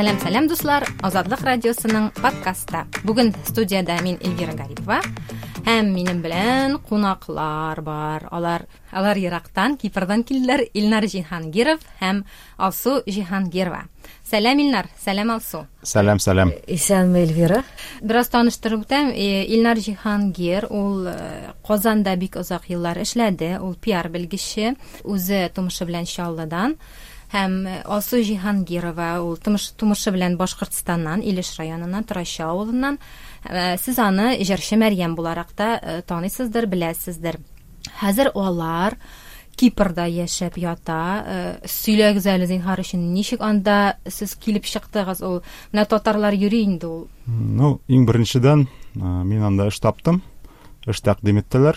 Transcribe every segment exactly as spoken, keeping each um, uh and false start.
Сәлем, сәлем дуслар, Азатлык радиосының подкаста. Бүген студияда мин Эльвира Гарипова һәм минем белән кунаклар бар. Алар алар Ирактан, Кипрдан килделәр. Илнар Җиһангиров һәм Алсу Җиһангирова. Сәлем, Илнар, сәлем, Алсу. Сәлем, сәлем. Исәнме, Эльвира? Бераз таныштырып үтәм. Илнар Җиһангир, ул Казанда бик озак еллар эшләде. Ул пиар белгече, үзе тумышы белән Чаллыдан. Һәм Алсу Җиһангирова, ул тумышы белән Башкортстаннан, Илеш районыннан, Тураща авылыннан. Сез аны җырчы Мәрьям буларак та таныйсыздыр, беләсездер. Хәзер алар Кипрда яшәп ята. Сөйләгез әле зинһар өчен, ничек анда сез килеп чыктыгыз? Ул менә татарлар йөри инде ул. Ну, иң беренчедән мин анда эш таптым. Эш тәкъдим иттеләр.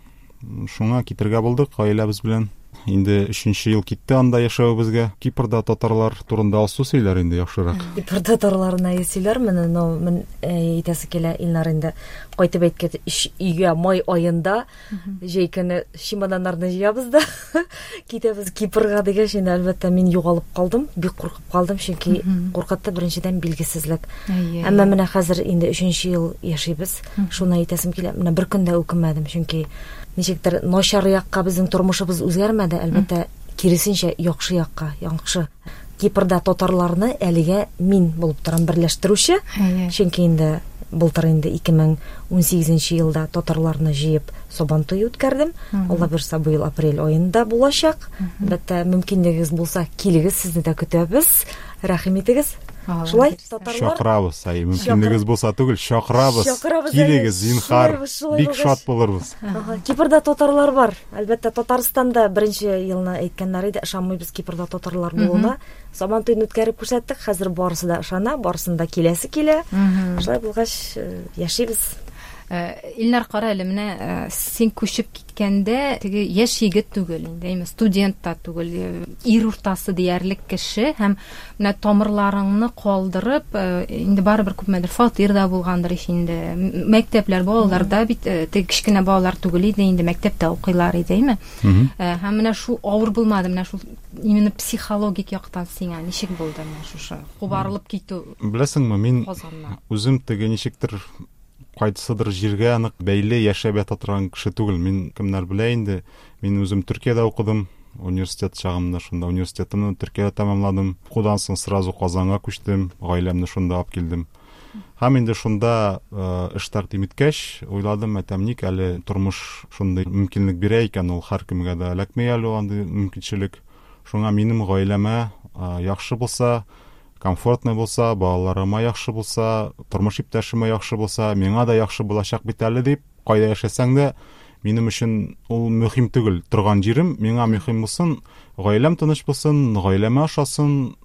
Шуңа китергә булдык гаиләбез белән. Инде өченче ел китте анда яшәүебезгә. Кипрда татарлар турында Алсу сөйләр инде яхшырак. Кипрда татарларына сөйләр менә, но мен әйтәсе килә Илнар инде кайтып әйткән өйгә май аенда җәй көне чемоданнарны җыябыз да китәбез Кипрга дигәч, инде әлбәттә мин югалып калдым, бик куркып калдым, чөнки куркытты беренчедән билгесезлек. Әмма менә хәзер инде өченче ел яшибез. Шуны әйтәсем килә. Менә бер көндә үкенмәдем, чөнки ничектер начар якка безнең тормышыбыз үзгәрмәде, әлбәттә киресенчә яхшы якка, яхшы. Кипрда татарларны әлегә мин булып торам берләштерүче, чөнки инде былтыр инде ике мең унсигезенче елда татарларны җыеп Сабантуй үткәрдем. Алла бирсә, бу ел апрель аенда булачак. Әлбәттә мөмкинлегегез булса, килегез, сезне дә көтәбез. Рәхим итегез. Шулай, татарлар. Шакырабыз, ай, мөмкинлегегез булса түгел, шакырабыз. Килегез, зинһар, бик шат булырбыз. Кипрда татарлар бар. Әлбәттә, Татарстанда беренче елны әйткәннәр иде, ышанмыйбыз Кипрда татарлар булуына. Сабантуйны үткәреп күрсәттек, хәзер барысы да ышана, барысында киләсе килә. Шулай булгач, яшибез. Илнар, кара әле, менә син күчеп киткәндә, теге яшь егет түгел инде, әйме студент та түгел, ир уртасы диярлек кеше, һәм менә тамырларыңны калдырып, инде барыбер күпмәдер фатирда булгандыр инде. Мәктәпләр, балаларда бит теге кичкенә балалар түгел иде, инде мәктәптә укыйлар иде, әйме. Һәм менә шу авыр булмады, менә шу именно психологик яктан сиңа ничек булды менә шушы кубарылып китү? Беләсеңме, мин үзем теге ничектер кайсыдыр җиргә анык бәйле яшәп ята торган кеше түгел. Мин кемнәр белә инде. Мин үзем Төркиядә укыдым. Университет чагымда шунда университетымны Төркиядә тәмамладым. Кудан соң сразу Казанга күчтем. Гаиләмне шунда алып килдем. Һәм инде шунда эш тәкъдим иткәч, уйладым, әтәмник әле тормыш шундый мөмкинлек бирә икән, ул һәр кемгә дә эләкмәй әле андый мөмкинчелек. Шуңа минем гаиләмә яхшы булса, комфортный булса, балаларыма яхшы булса, тормыш иптәшемә яхшы булса, миңа да яхшы булачак бит әле дип, кайда яшәсәң дә, минем өчен ул мөһим түгел. Торган җирем миңа мөһим булсын, гаиләм тыныч булсын, гаиләмә ашасын,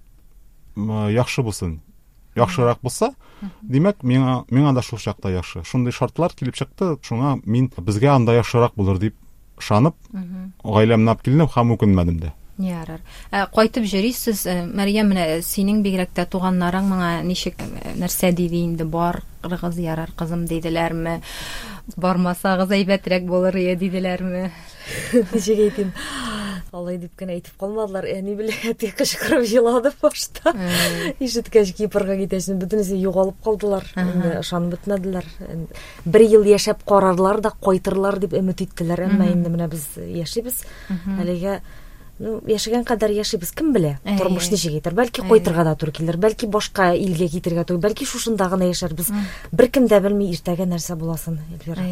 яхшы булсын. Яхшырак булса, димәк, миңа миңа да шул чакта яхшы. Шундый шартлар килеп чыкты, шуңа мин безгә анда яхшырак булыр дип ышанып, гаиләмне алып килдем һәм үкенмәдем дә. Ярар. Кайтып җөрисез, Мәрьям, менә синең бигрәк тә туганнарың моңа ничек нәрсә диде инде? Барыгыз, ярар, кызым диделәрме? Бармасагыз әйбәтрәк булыр ия диделәрме? Ничек әйтим? Алай дип кенә әйтеп калмадылар. Әни белән тик кычкырып җыладып башта. Ишеткәч Кипрга китәсен бөтенесе югалып калдылар. Инде ышанып бетмәделәр. Бер ел яшәп карарлар да кайтырлар дип өмет иттеләр. Әмма инде менә без яшибез. Әлегә ну, яшәгән кадәр яшибез, кем белә? Тормыш ничек итер? Бәлки кайтырга да туры килер, бәлки башка илгә китергә туры, бәлки шушында гына яшәрбез. Беркем дә белми иртәгә нәрсә буласын, Эльвира.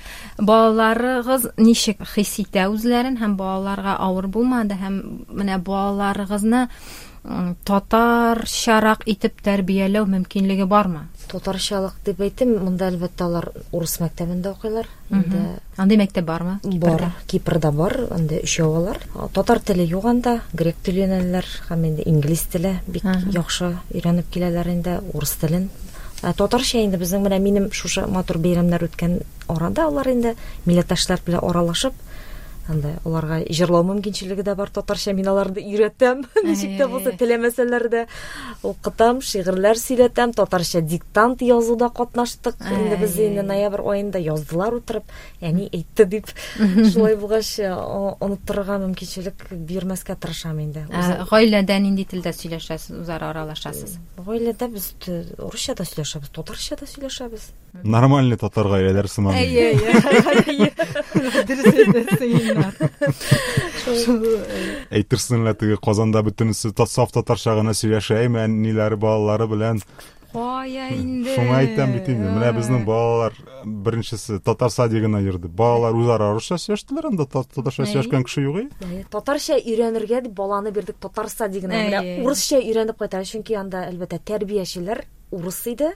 Балаларыгыз ничек хис итә үзләрен, һәм балаларга авыр булмады, һәм менә балаларыгызны татарчарак итеп тәрбияләү мөмкинлеге бармы? Татарчалык дип әйтим, монда әлбәттә алар урыс мәктәбендә укыйлар. Инде андый мәктәп бармы? Бар, Кипрда бар, анда өч авыллар. Татар теле юк анда, грек телен әлләр, һәм инде инглиз теле бик яхшы өйрәнеп киләләр инде, урыс телен. Татарча инде безнең менә минем шушы матур бәйрәмнәр үткән арада алар инде милләттәшләр белән аралашып анда аларга җырлау мөмкинчелеге дә бар. Татарча мин аларны өйрәтәм. Ничек тә булса теләмәсәләр дә укытам, шигырьләр сөйләтәм, татарча диктант язуда катнаштык. Инде без инде ноябрь аенда яздылар утырып, әни әйтте дип. Шулай булгач, оныттырырга мөмкинчелек бирмәскә тырышам инде. Гаиләдә нинди телдә сөйләшәсез, үзара аралашасыз? Гаиләдә без русчада сөйләшәбез, татарчада сөйләшәбез. Нормальный татар гаиләләре сыман. Әйе. Әйтерсең теге Казанда бөтенесе саф татарча гына сөйләшәме, әниләре, балалары белән. Кая инде. Шуңа әйтәм бит инде. Менә безнең балалар беренчесе татар садигына йөрде. Балалар үзара русча сөйләштеләр, анда татарча сөйләшкән кеше юк иде. Татарча өйрәнергә дип баланы бирдек татар садигына. Менә урысча өйрәнеп кайта, чөнки анда әлбәттә тәрбиячеләр урыс иде.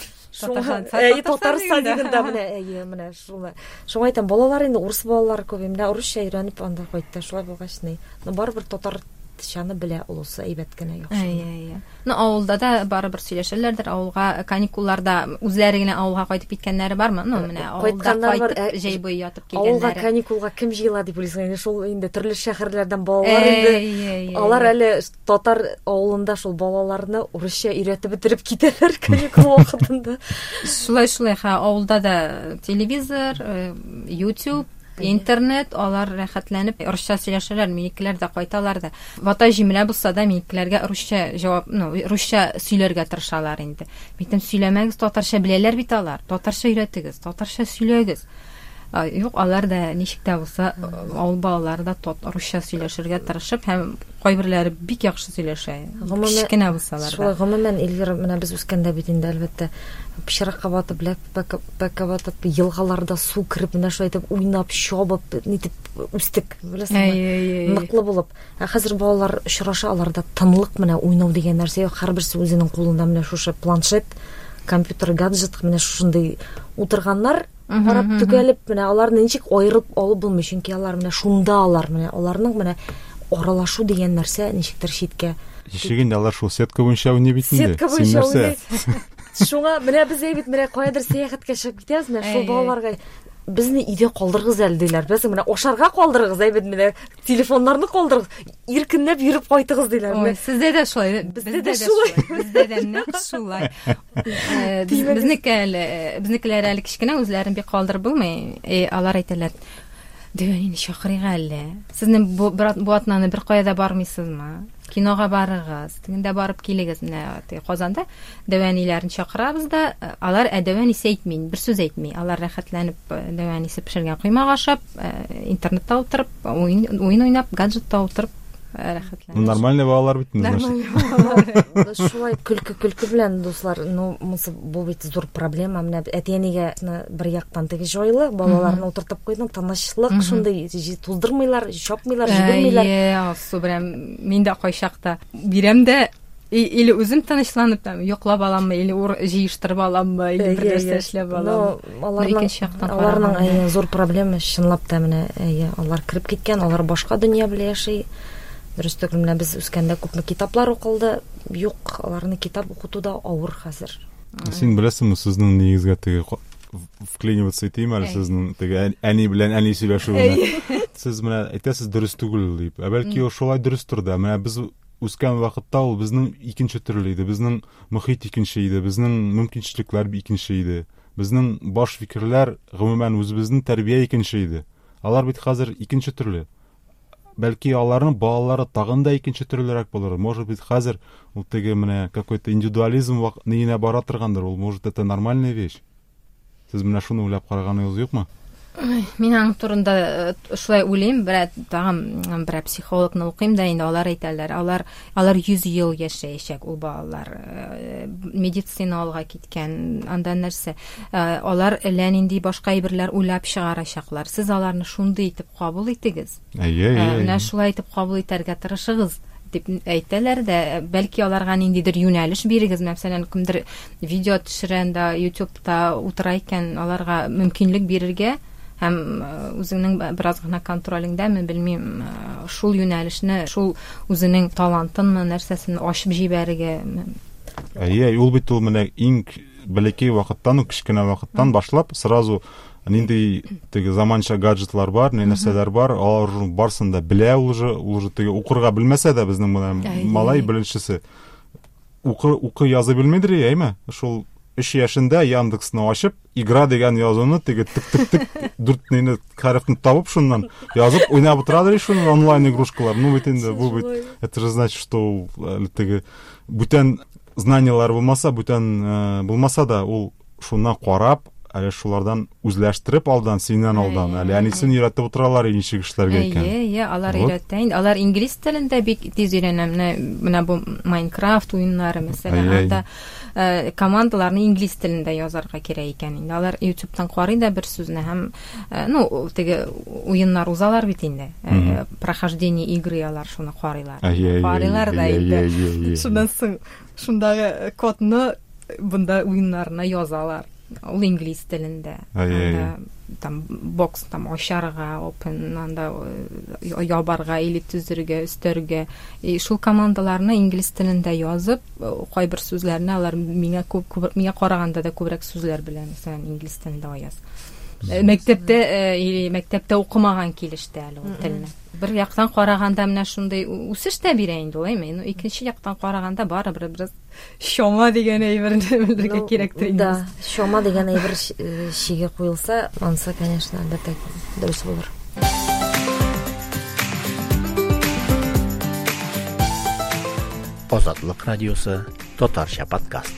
Шуңа татар садигында менә әйе, менә шуңа. Шуңа әйтәм, балалар инде урыс балалар күп, менә урысча өйрәнеп анда кайтты. Шулай булгач, ни, барыбер татар шаны белә улысы әйбәт кенә яхшы. Әйе. Ну, авылда да барыбер сөйләшәләрдер, авылга каникулларда үзләре генә авылга кайтып киткәннәре бармы? Ну, менә авылда кайтып җәй буе ятып килгәннәре. Авылга каникулга кем җыела дип уйлыйсың? Шул инде төрле шәһәрләрдән балалар инде. Алар әле татар авылында шул балаларны урысча өйрәтеп бетереп китәләр каникул вакытында. Шулай-шулай, ха, авылда да телевизор, YouTube, интернет, алар рәхәтләнеп русча сөйләшәләр, минекеләр дә кайталар да. Вата җимлә булса да минекеләргә русча җавап, ну, русча сөйләргә тырышалар инде. Битем сөйләмәгез, татарча беләләр бит алар. Татарча өйрәтегез, татарча сөйләгез. Юк, алар да ничек тә булса, авыл балалары да русча сөйләшергә тырышып, һәм кайберләре бик яхшы сөйләшә. Кичкенә булсалар да. Шулай, гомумән, Эльвира, менә без үскәндә бит инде әлбәттә пычракка батып, бәккә батып, елгаларда су кирип, менә шулай итеп уйнап, чабып, нитеп үстек, беләсеңме? Ныклы булып. Ә хәзер балалар очраша, аларда тынлык, менә уйнау дигән нәрсә юк. Һәрберсе үзенең кулында менә шушы планшет, компьютер, гаджет, менә шушындый утырганнар. Карап түгәлеп, менә аларны ничек аерып алып булмый, чөнки алар менә шунда алар, менә аларның менә аралашу дигән нәрсә ничектер читкә. Ишегендә алар шул сетка буенча уйный бит инде. Сетка буенча уйный. Шуңа менә без әйбит менә каядыр сәяхәткә чыгып китәбез, менә шул балаларга безне өйдә калдырыгыз әле диләр. Без менә ашарга калдырыгыз, әйбит менә телефоннарны калдырыгыз, иркенләп йөреп кайтыгыз диләр. Ой, сездә дә шулай, бездә дә шулай, бездә дә нәкъ шулай. Безнекеләр, безнекеләр әле кичкенә үзләрен бик калдырып булмый. Алар әйтәләр: "Дәвәни чакырыга әле. Сезнең бу бу атнаны бер кая да бармыйсызмы? Кинога барыгыз, тегендә барып килегез, менә Казанда дәвәниләрен чакырабыз да, алар дәвәнисе әйтми, бер сүз әйтми. Алар рәхәтләнеп дәвәнисе пешергән коймак ашап, интернетта утырып, уен уйнап, гаджетта утырып рәхәтләнеп. Нормальный балалар бит. Нормальный. Шулай көлке-көлке белән, дуслар, ну, бу бит зур проблема. Менә әтиәнигә бер яктан теге җайлы, балаларны утыртып куйдың, тынычлык, шундый туздырмыйлар, чапмыйлар, җибәрмыйлар. Әйе, субрам, мин дә кайчакта бирәм дә, или үзем тынычланып, йоклап аламмы, или җыештырып аламмы, или бер нәрсә эшләп аламмы. Аларның зур проблема, чынлап та менә, әйе, алар кирип киткән, алар башка дөнья белән яши. Дөрестәк, менә без үскәндә күпме китаплар укылды, юк, аларны китап укытуда авыр хәзер. Син беләсеңме, сезнең нигезгә теге вклиниваться итим әле сезнең теге әни белән әни сөйләшүенә. Сез менә әйтәсез дөрес түгел дип. Бәлки ул шулай дөрестер дә. Менә без үскән вакытта ул безнең икенче төрле иде. Безнең мөхит икенче иде, безнең мөмкинчелекләр икенче иде. Безнең баш фикерләр гомумән үзебезнең тәрбия икенче иде. Алар бит хәзер икенче төрле. Бәлки аларның балалары тагын да икенче төрлерәк булыр. Может быть, хәзер ул теге менә какой-то индивидуализм нигенә бара торгандыр. Ул может это нормальная вещь. Сез менә шуны уйлап караганыгыз юкмы? Мин аның турында шулай уйлыйм, бер тагын бер психологны укыйм да, инде алар әйтәләр, алар алар йөз ел яшәячәк ул балалар. Медицина алга киткән, анда нәрсә? Алар әллә нинди башка әйберләр уйлап чыгарачаклар. Сез аларны шундый итеп кабул итегез. Әйе, әйе. Менә шулай итеп кабул итәргә тырышыгыз дип әйтәләр дә, бәлки аларга ниндидер юнәлеш бирегез, мәсәлән, кемдер видео төшерәндә, YouTube'та утыра икән, аларга мөмкинлек бирергә, һәм үзенең бераз гына контролингдәме, белмим, шул юнәлешне, шул үзенең талантынмы, нәрсәсен ачып җибәрергә. Әйе, ул бит ул менә иң бәләкәй вакыттан, кичкенә вакыттан башлап, сразу Нинди теге заманча гаджетлар бар, не нәрсәләр бар, алар барсын да белә ул уже, ул уже теге укырга белмәсә дә безнең менә малай беренчесе укы укы язы белмидер, әйме? Шул өч яшендә Яндексны ачып, игра дигән язуны теге тик-тик-тик дүрт нейне хәрефне табып шуннан язып уйнап утырадыр шуны онлайн игрушкалар. Ну бит инде бу бит это же значит, что теге бүтән знаниялар булмаса, бүтән булмаса да ул шуннан карап, әле шулардан үзләштереп алдан, синнән алдан, әле әнисен өйрәтеп утыралар ничек эшләргә икән. Әйе, алар өйрәтә инде. Алар инглиз телендә бик тиз өйрәнә. Менә бу Майнкрафт уеннары мәсәлән, анда командаларны инглиз телендә язарга кирәк икән инде. Алар YouTube'тан карый да бер сүзне һәм ну, теге уеннар узалар бит инде. Прохождение игры алар шуны карыйлар. Карыйлар да инде. Шуннан соң шундагы кодны бунда уеннарына язалар. Ул инглиз телендә. Там бокс там ачарга, open анда ябарга, или түзергә, өстәргә. Шул командаларны инглиз телендә язып, кайбер сүзләрне алар миңа күп миңа караганда да күбрәк сүзләр белән, мәсәлән, инглиз телендә аяз. Мәктәптә, или мәктәптә укымаган килеште әле ул телне. Бер яктан караганда менә шундый үсеш тә бирә инде ул, әйме? Ну, икенче яктан караганда бары бер бер шома дигән әйберне белергә кирәктер инде. Да, шома дигән әйбер шигә куелса, ансы, конечно, әлбәттә дөрес булыр. Азатлык радиосы, татарча подкаст.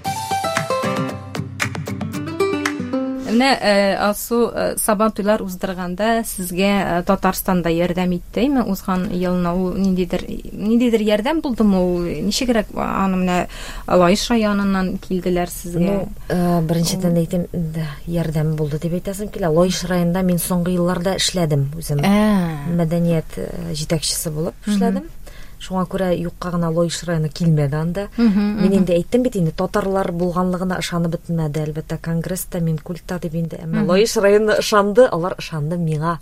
Менә Алсу Сабан туйлар уздырганда сезгә Татарстанда ярдәм иттеме? Узган елны ул ниндидер ниндидер ярдәм булдымы? Ул ничегрәк аны менә Лаиш районыннан килделәр сезгә? Ну, беренчедән әйтим, ярдәм булды дип әйтәсем килә. Лаиш районында мин соңгы елларда эшләдем үзем. Мәдәният җитәкчесе булып эшләдем. Шуңа күрә юкка гына Лаиш районы килмәде анда. Мин инде әйттем бит инде, татарлар булганлыгына ышанып бетмәде, әлбәттә Конгресста мин культта дип инде, әмма Лаиш районы ышанды, алар ышанды миңа.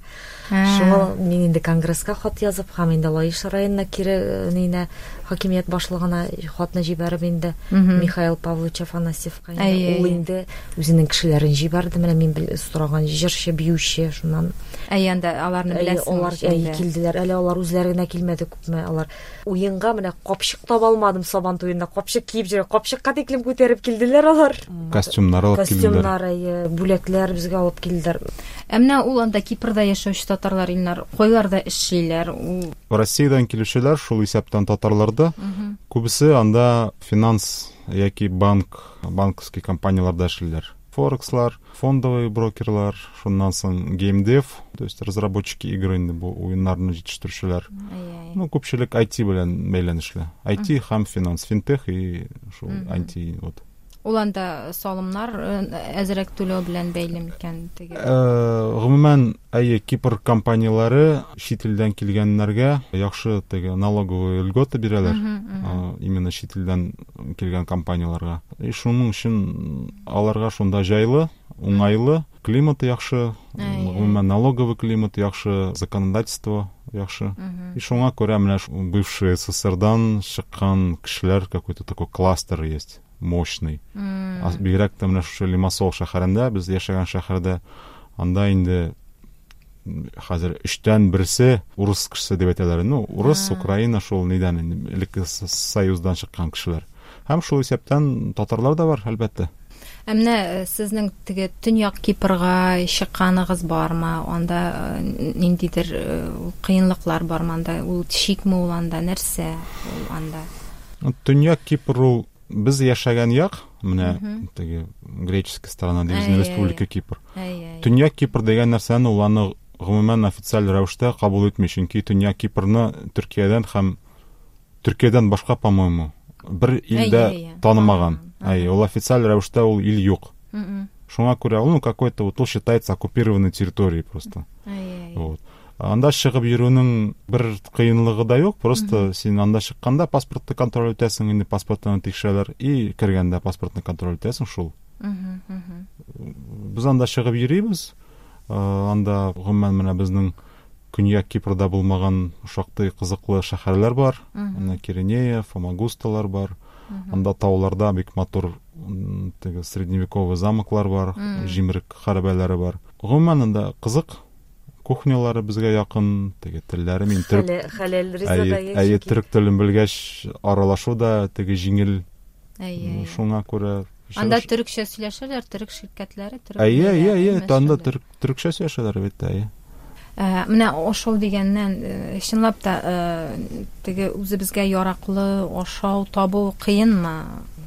Шуңа мин инде Конгресска хат язып, һәм инде Лаиш районына кире нейне хакимият башлыгына хатны җибәреп инде Михаил Павлович Афанасьевка. Ул инде үзенең кешеләрен җибәрде, менә мин сораган җырчы, биюче, шуннан. Әйәндә аларны беләсез. Алар килделәр, әле алар үзләре генә килмәде күпме, алар уенга менә капчык таба алмадым, Сабан туенда капчык киеп җөрә, капчыкка тиклем күтәреп килделәр алар. Костюмнар алып килделәр. Костюмнар, бүләкләр безгә алып килделәр. Әмма ул анда Кипрда яшәүче татарлар Илнар кайларда эшлиләр? Россиядән килүчеләр шул исәптән татарларда. Күбесе анда финанс яки банк, банковский компанияларда эшлиләр. Форекслар, фондовый брокерлар, шуннан соң геймдев, то есть разработчики игры инде бу уеннарны җитештерүчеләр. Ну, күпчелек ай ти белән бәйләнешле. ай ти һәм финанс, финтех и шул ай ти вот. Ул анда салымнар әзрәк түләү белән бәйле микән теге? Гомумән, әйе, Кипр компаниялары чит илдән килгәннәргә яхшы теге налоговый льгота бирәләр. Именно чит илдән килгән компанияларга. И шуның өчен аларга шунда җайлы, уңайлы, климаты яхшы, гомумән налоговый климат яхшы, законодательство яхшы. И шуңа күрә менә бывший СССРдан чыккан кешеләр какой-то такой кластер есть. Мощный. Mm. Бигрәк тә менә шушы Лимассол шәһәрендә, без яшәгән шәһәрдә, анда инде хәзер өчтән берсе урыс кешесе дип әйтәләр. Ну, урыс, Украина шул нидән инде, элекке союздан чыккан кешеләр. Һәм шул исәптән татарлар да бар, әлбәттә. Әмма сезнең теге Төньяк Кипрга чыкканыгыз бармы? Анда ниндидер кыенлыклар бармы? Анда ул шикме ул анда, нәрсә ул анда? Төньяк Кипр без яшәгән як, менә теге греческий сторона дигән республика Кипр. Төньяк Кипр дигән нәрсәне ул аны гомумән официаль рәвештә кабул итми, чөнки Төньяк Кипрны Төркиядән һәм Төркиядән башка, по-моему, бер илдә танымаган. Ай, ул официаль рәвештә ул ил юк. Шуңа күрә ул какой-то вот ул считается оккупированной территорией просто. Вот. Анда чыгып йөрүнең бер кыенлыгы да юк, просто син анда чыкканда паспортны контроль итәсең, инде паспортны тикшерәләр, и кергәндә паспортны контроль итәсең шул. Без анда чыгып йөрибез. Анда гомумән менә безнең Көньяк Кипрда булмаган шактый кызыклы шәһәрләр бар. Анда Киренея, Фомагусталар бар. Анда тауларда бик матур теге средневековый замоклар бар, җимерек хәрабәләре бар. гомумән анда кызык. Кухнялары безгә якын, теге телләре мин төрк. Хәләл ризык. Әйе, төрк телен белгәч аралашу да теге җиңел. Әйе. Шуңа күрә анда төркчә сөйләшәләр, төрк ширкәтләре, төрк. Әйе, әйе, әйе, анда төрк төркчә сөйләшәләр бит, әйе. Менә ашау дигәннән, чынлап та теге үзебезгә яраклы ашау табу кыенмы?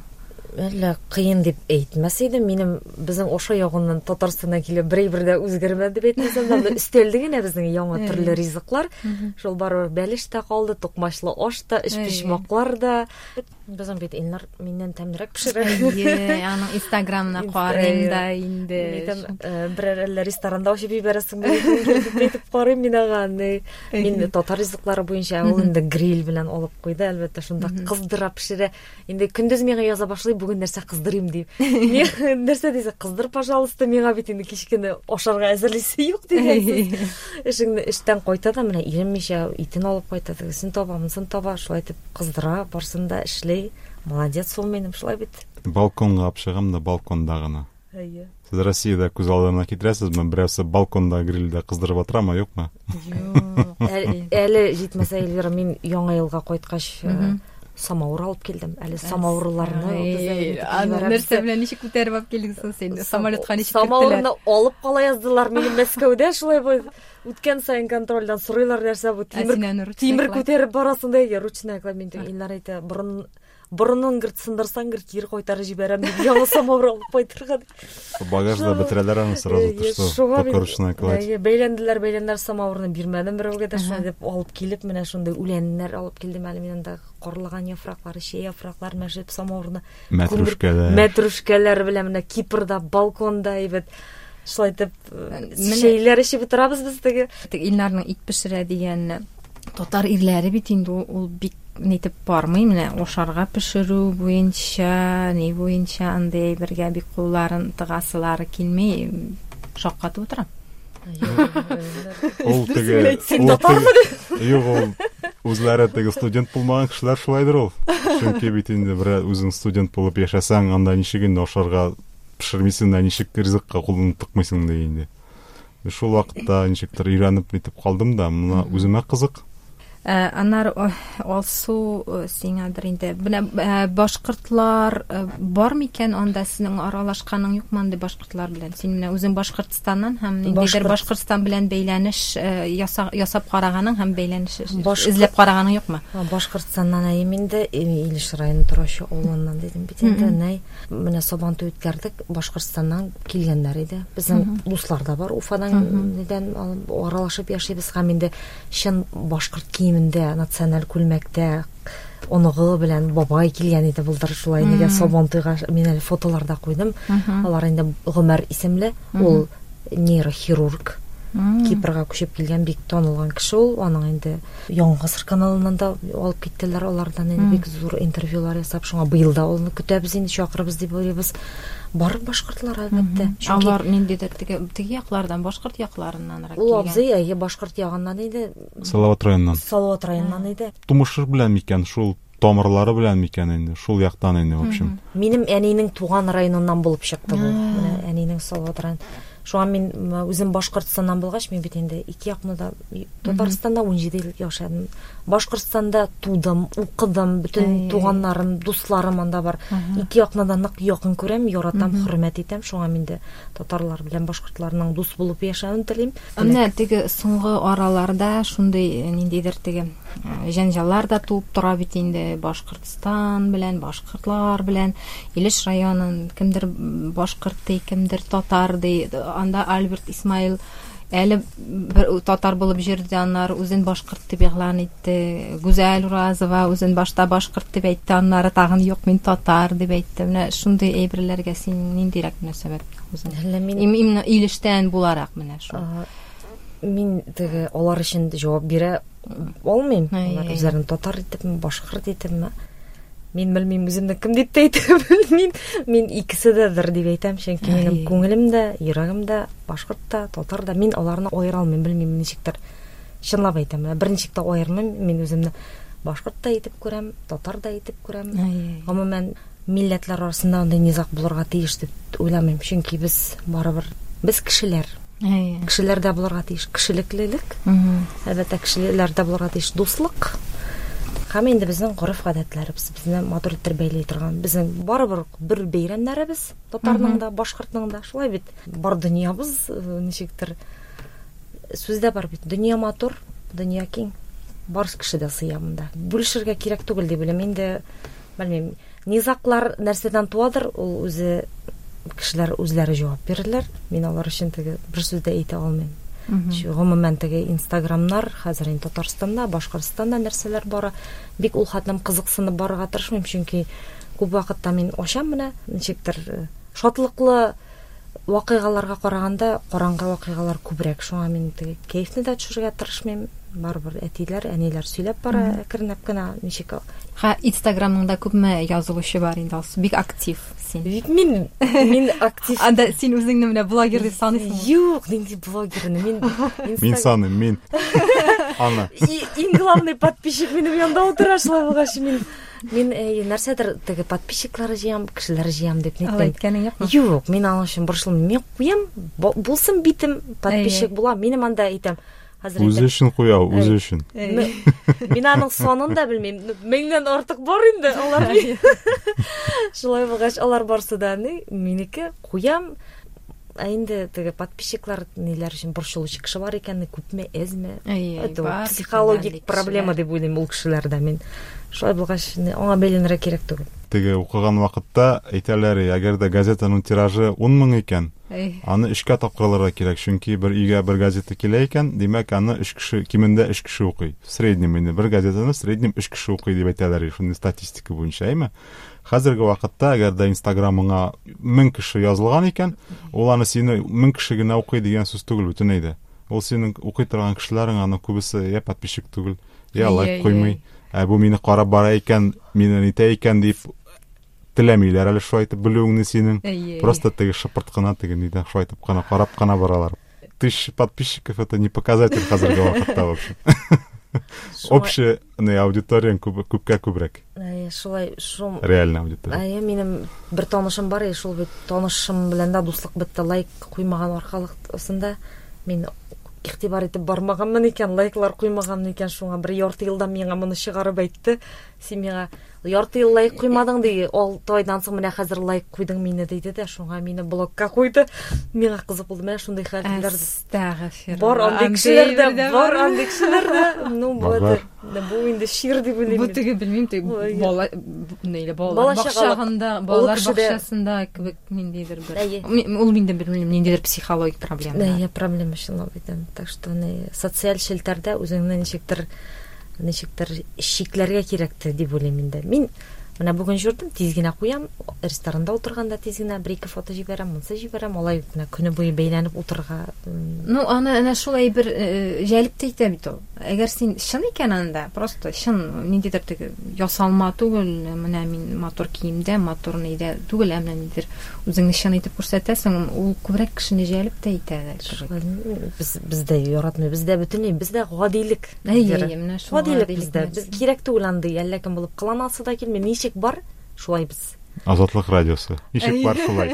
Әллә кыен дип әйтмәс идем. Минем безнең аша ягыннан Татарстаннан килеп бер-бер дә үзгәрмәде дип әйтмәсәм дә, өстәлде генә безнең яңа төрле ризыклар. Шул барыбер бәлеш тә калды, тукмачлы аш та, эш пишмаклар да. Безнең бит инлар миннән тәмрәк пешерә. Әйе, аның Инстаграмына карыйм да инде. Берәр әллә ресторанда ашап ибәрәсең дип әйтеп карыйм мин аганны. Мин татар ризыклары буенча ул инде гриль белән алып куйды, әлбәттә шунда кыздыра пешерә. Инде көндез миңа яза башлый, бүген нәрсә кыздырыйм дип. Мин нәрсә дисә, кыздыр, пожалуйста, миңа бит инде кичкене ашарга әзерлисе юк дигән. Эшеңне эштән кайта да менә иренмичә итен алып кайта, тегесен таба, монысын таба, шулай итеп кыздыра, барсын да эшләй. Молодец ул минем, шулай бит. Балконга апшыгам да балконда гына. Әйе. Сез Россиядә күз алдына китерәсезме? Берәүсе балконда грильдә кыздырып атрамы, юкмы? Юк. Әле җитмәсә Эльвира, мин яңа елга кайткач самавыр алып килдем. Әле самавырларны безгә нәрсә белән ничек күтәреп алып килдең син? Самолетка ничек киттеләр? Самавырны алып кала яздылар минем Мәскәүдә, шулай бу үткән сайын контрольдан сорыйлар нәрсә бу тимер тимер күтәреп барасың да, ручная кламинтин инлар әйтә, борын борынын гырт сындырсаң гырт кире кайтарып җибәрәм дип яңа самавыр алып кайтырга. Багажда бетерәләр аны сразу төште. Покорочная кладь. Әйе, бәйләнделәр, бәйләнделәр, самавырны бирмәдем берәүгә дә, шулай дип алып килеп, менә шундай үләннәр алып килдем әле минем дә, карлыган яфраклары, чәй яфраклары мәшеп самавырны. Мәтрүшкәләр. Мәтрүшкәләр белән менә Кипрда, балконда ибет. Шулай дип чәйләр эчеп утырабыз без теге. Илнарның ит пешерә дигән татар ирләре бит инде ул бик нитеп бармый, менә ашарга пешерү буенча, ни буенча андай бергә бик кулларын тыгасылары килми, шаккатып утыра. Ул теге юк, ул үзләре теге студент булмаган кешеләр шулайдыр ул. Чөнки бит инде бер үзең студент булып яшәсәң, анда ничек инде ашарга пешермисең дә, ничек ризыкка кулыңны тыкмыйсың да инде. Шул вакытта ничектер өйрәнеп итеп калдым да, моны үземә кызык. Аннар алсу сиңәдер инде. Менә башкортлар бар микән анда синең аралашканың юкмы инде башкортлар белән? Син менә үзең Башкортстаннан һәм ниндидер Башкортстан белән бәйләнеш ясап караганың һәм бәйләнеш эзләп караганың юкмы? Башкортстаннан әйе, инде Илеш районы торучы авылыннан дидем бит инде. Нәй, менә Сабантуй үткәрдек, Башкортстаннан килгәннәр иде. Безнең дуслар да бар, Уфадан нидән аралашып яшибез һәм инде чын башкорт кием националь күлмәктә оныгы белән бабай килгән иде булдыр, шулай нигә Сабантуйга мин әле фотоларда куйдым. Алар инде Гомәр исемле, ул нейрохирург. Кипрга күчеп килгән бик танылган кеше ул. Аның инде Яңгы Сыр каналыннан да алып киттеләр, алардан инде бик зур интервьюлар ясап, шуңа быел да ул көтәбез инде, чакырыбыз дип уйлыйбыз. Бар башкортлар әлбәттә. Алар ниндидер теге теге яклардан, башкорт якларыннан ул абзый, әйе, башкорт ягыннан иде. Салават районыннан. Салават районыннан иде. Тумышы белән микән, шул тамырлары белән микән инде, шул яктан инде, в общем. Минем әнинең туган районыннан булып чыкты бу. Менә әнинең Салават район. Шуңа мин үзем Башкортстаннан булгач, мин бит инде ике якны да Татарстанда он җиде ел яшәдем. Башкортстанда тудым, укыдым, бүтән туганнарым, дусларым анда бар. Ике якны да нык якын күрәм, яратам, хөрмәт итәм. Шуңа мин дә татарлар белән башкортларның дус булып яшәвен телим. Менә теге соңгы араларда шундый ниндидер теге җанҗаллар да туып тора бит инде Башкортстан белән, башкортлар белән. Илеш районын кемдер башкорт ди, кемдер татар ди. Анда Альберт Исмаил әле бер татар булып җирде, аннары үзен башкорт дип игълан итте. Гүзәл Уразова үзен башта башкорт дип әйтте, аннары тагын юк, мин татар дип әйтте. Менә шундый әйберләргә син ниндирәк мөнәсәбәт үзең? Именно Илештән буларак менә шу. Мин теге алар өчен җавап бирә алмыйм. Алар үзләрен татар итепме, башкорт итепме? Мин белмим, үземне кем дип әйтәм, мин мин икесе дәдер дип әйтәм, чөнки минем күңелем дә, йөрәгем дә башкорт та, татар да, мин аларны аера алмыйм, белмим ничектер. Чынлап әйтәм, берничек тә аермыйм, мин үземне башкорт та итеп күрәм, татар да итеп күрәм. Гомумән милләтләр арасында андый низак булырга тиеш дип уйламыйм, чөнки без барыбер без кешеләр. Кешеләрдә булырга тиеш кешелеклелек, әлбәттә кешеләрдә булырга тиеш дуслык. Һәм инде безнең гореф-гадәтләребез, безне матур итеп бәйләй торган, безнең барыбер бер бәйрәмнәребез, татарның да, башкортның да, шулай бит. Бар дөньябыз, ничектер сүздә бар бит. Дөнья матур, дөнья киң. Бар кешедә сыя монда. Бүлешергә кирәк түгел дип беләм. Инде белмим, низаклар нәрсәдән туадыр, ул үзе кешеләр үзләре җавап бирерләр. Мин алар өчен теге бер сүз дә әйтә алмыйм. Шу гомумән теге Инстаграмнар хәзер инде Татарстанда, Башкортстанда нәрсәләр бара. Бик ул хатным кызыксынып барырга тырышмыйм, чөнки күп вакытта мин ачам менә, ничектер шатлыклы вакыйгаларга караганда караңгы вакыйгалар күбрәк. Шуңа мин теге кайфны да төшерергә тырышмыйм. Барыбер әтиләр, әниләр сөйләп бара, әкренләп кенә ничек. Ха, Инстаграмыңда күпме язылучы бар инде, бик актив син. Мин мин актив. Анда син үзеңне менә блогер дип саныйсың. Юк, нинди блогерны мин Мин саныйм, мин. Ана. Иң главный подписчик минем янда утыра, шулай булгач мин мин нәрсәдер теге подписчиклары җыям, кешеләр җыям дип нитем. Алай икәнең юкмы? Юк, мин аның өчен борчылмыйм. Мин куям, булсын битем, подписчик була, минем анда әйтәм. Үзе өчен куя, үзе өчен. Мин аның санын да белмим. Меңнән артык бар инде алар. Шулай булгач алар барсы да минеке куям. Ә инде теге подписчиклар ниләр өчен борчылучы кеше бар икәнне, күпме, әзме. Это психологик проблема дип уйлыйм ул кешеләрдә. Мин шулай булгач аңа бәйләнергә кирәк түгел. Теге укыган вакытта әйтәләр, әгәр дә газетаның тиражы ун мең икән, аны өчкә тапкырларга кирәк, чөнки бер өйгә бер газета килә икән, димәк аны өч кеше, кимендә өч кеше укый. В среднем инде бер газетаны в среднем өч кеше укый дип әйтәләр, шундый статистика буенча, әйме? Хәзерге вакытта әгәр дә Инстаграмыңа мең кеше язылган икән, ул аны сине мең кеше генә укый дигән сүз түгел бөтенләй дә. Ул синең укый торган кешеләрең аны күбесе я подписчик түгел, я лайк куймый. Ә бу мине карап бара икән, мине нитә икән дип теләмиләр әле шулай итеп белүеңне синең. Просто теге шыпырт кына теге нидә шулай итеп кына карап кына баралар. Тысяч подписчиков это не показатель хәзерге вакытта вообще. Общая аудитория күпкә күбрәк. Шулай, шул реальная аудитория. Ә минем бер танышым бар, шул бит танышым белән дә дуслык бетте, лайк куймаган аркалыксында мин игътибар итеп бармаганмын икән, лайклар куймаганмын икән, шуңа бер ярты елдан миңа моны чыгарып әйтте. Син миңа ярты ел лайк куймадың ди, алты айдан соң менә хәзер лайк куйдың мине диде дә, шуңа мине блокка куйды. Миңа кызык булды, менә шундый хәлләр бар, андый кешеләр дә бар, андый кешеләр дә. Ну, бу бу инде шир дип уйлыйм. Бу теге белмим, теге бала нәйле балалар бакчасында, балалар бакчасында кебек ниндидер бер. Ул миндә белмим, ниндидер психологик проблема. Я проблема шуңа битәм. Так что не социаль челтәрдә үзеңне ничектер ничектер шикләргә кирәкте дип уйлыйм инде. Мин менә бүген җөрдем, тиз генә куям, ресторанда утырганда тиз генә бер-ике фото җибәрәм, монсы җибәрәм, алай генә көне буе бәйләнеп утырга. Ну, аны әнә шулай бер җәлеп итә бит ул. Әгәр син чын икән анда, просто чын ниндидер теге ясалма түгел, менә мин матур киемдә, матур нидә түгел, әмма ниндидер үзеңне чын итеп күрсәтәсең, ул күбрәк кешене җәлеп тә итә. Без бездә яратмый, бездә бөтенләй, бездә гадилек. Менә шул гадилек бездә. Без кирәк түгел анда, әллә кем булып кыланасы да килми, ничек бар, шулай без. Азатлык радиосы. Ничек бар шулай.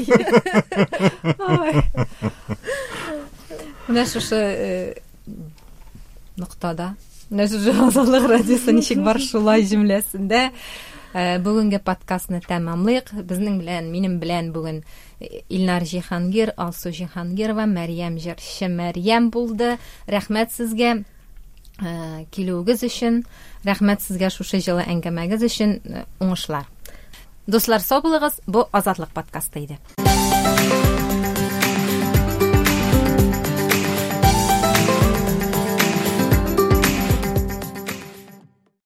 Менә шушы нуктада, менә шушы Азатлык радиосы ничек бар шулай җөмләсендә бүгенге подкастны тәмамлыйк. Безнең белән, минем белән бүген Илнар Җиһангир, Алсу Җиһангирова, Мәрьям җырчы Мәрьям булды. Рәхмәт сезгә килүегез өчен, рәхмәт сезгә шушы җылы әңгәмәгез өчен, уңышлар. Дуслар, сау булыгыз, бу Азатлык подкасты иде.